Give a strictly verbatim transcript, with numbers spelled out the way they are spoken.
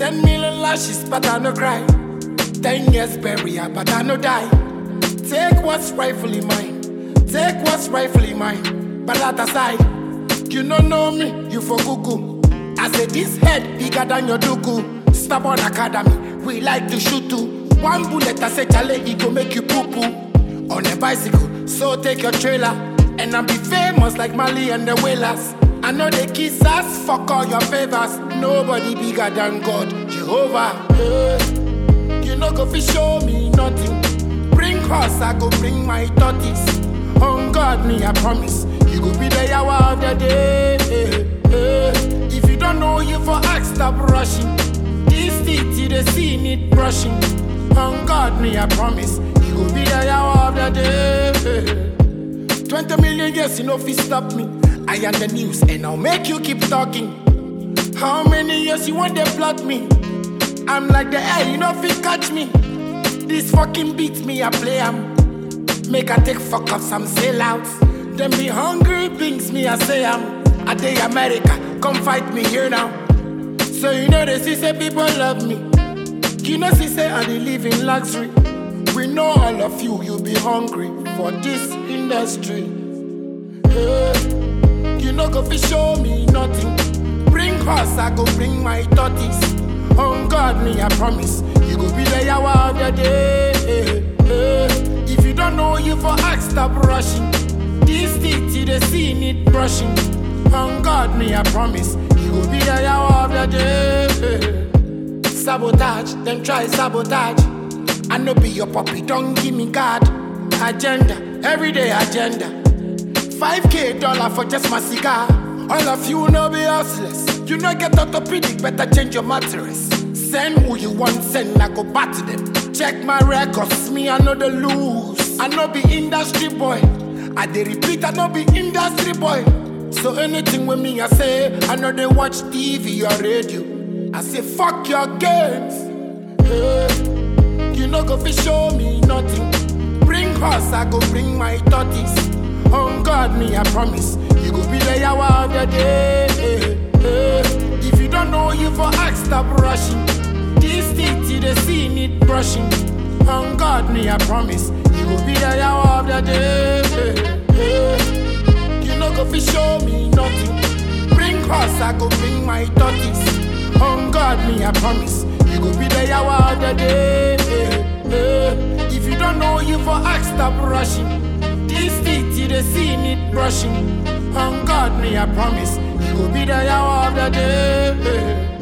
Ten million lashes, but I no cry. Ten years burial, but I no die. Take what's rightfully mine. Take what's rightfully mine. But that aside, you no know me, you for Google. I say this head bigger than your dugu. Stubborn Academy, we like to shoot too. One bullet, I say chale, it go make you poo poo. On a bicycle, so take your trailer. And I'll be famous like Mali and the Whalers. I know they kiss us, fuck all your favors. Nobody bigger than God, Jehovah. Hey, you know go fi show me nothing. Bring horse, I go bring my tortoise. On God, me I promise, you go be the hour of the day. Hey, hey. If you don't know, you for ask, stop rushing. This teeth, they see need brushing. On God, me I promise, you go be the hour of the day. Hey. Twenty million years, you know fi stop me. I am the news and I'll make you keep talking. How many years you want to plot me? I'm like the air, you know fi catch me. This fucking beat me, I play am. Make I take fuck up some sellouts. Them be hungry things me, I say am. I day America, come fight me here now. So you know they see say people love me. You know see say I dey live in luxury. We know all of you, you be hungry for this industry. Hey. You know go fi show me nothing. Bring horse, I go bring my tortoise. On God, me I promise, you go be the hour of the day. Hey, hey. If you don't know, you for ask, stop rushing. This teeth, they see need brushing. On God, me I promise, you go be the hour of the day. Hey. Sabotage, them try sabotage. I no be your puppy, don't give me God. Agenda, everyday agenda. five K dollar for just my cigar. All of you know be hustlers. You know get orthopedic, better change your mattress. Send who you want, send, I go back to them. Check my records, me I know the lose. I know be industry boy. I dey repeat, I know be industry boy. So anything with me I say, I know they watch T V or radio. I say fuck your games. Hey, you know go fi show me nothing. Bring horse, I go bring my tortoise. On God, me I promise, you go be the hour of the day. Hey, hey. If you don't know, you for ask, stop rushing. This teeth, they see need brushing. On God, me I promise, you go be the hour of the day. Hey, hey. You know go fi show me nothing. Bring horse, I go bring my tortoise. On God, me I promise, you go be the hour of the day. Hey, hey. If you don't know, you for ask, stop rushing. This teeth, they see need brushing. On God, me I promise, you go be the hour of the day.